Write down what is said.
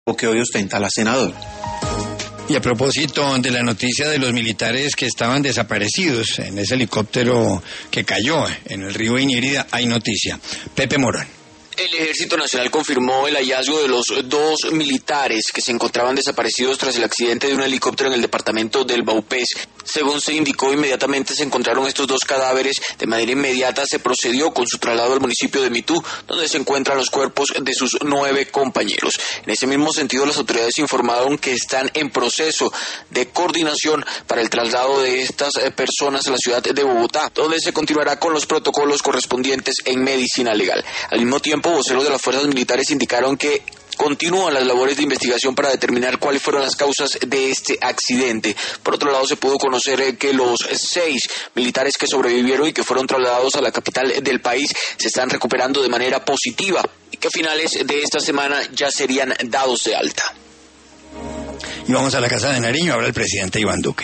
que hoy ostenta la senadora. Y a propósito de la noticia de los militares que estaban desaparecidos en ese helicóptero que cayó en el río Inírida, hay noticia. Pepe Morón. El Ejército Nacional confirmó el hallazgo de los 2 militares que se encontraban desaparecidos tras el accidente de un helicóptero en el departamento del Vaupés. Según se indicó, inmediatamente se encontraron estos 2 cadáveres. De manera inmediata se procedió con su traslado al municipio de Mitú, donde se encuentran los cuerpos de sus 9 compañeros. En ese mismo sentido, las autoridades informaron que están en proceso de coordinación para el traslado de estas personas a la ciudad de Bogotá, donde se continuará con los protocolos correspondientes en medicina legal. Al mismo tiempo, voceros de las fuerzas militares indicaron que continúan las labores de investigación para determinar cuáles fueron las causas de este accidente. Por otro lado, se pudo conocer que los 6 militares que sobrevivieron y que fueron trasladados a la capital del país se están recuperando de manera positiva y que a finales de esta semana ya serían dados de alta. Y vamos a la Casa de Nariño, ahora el presidente Iván Duque.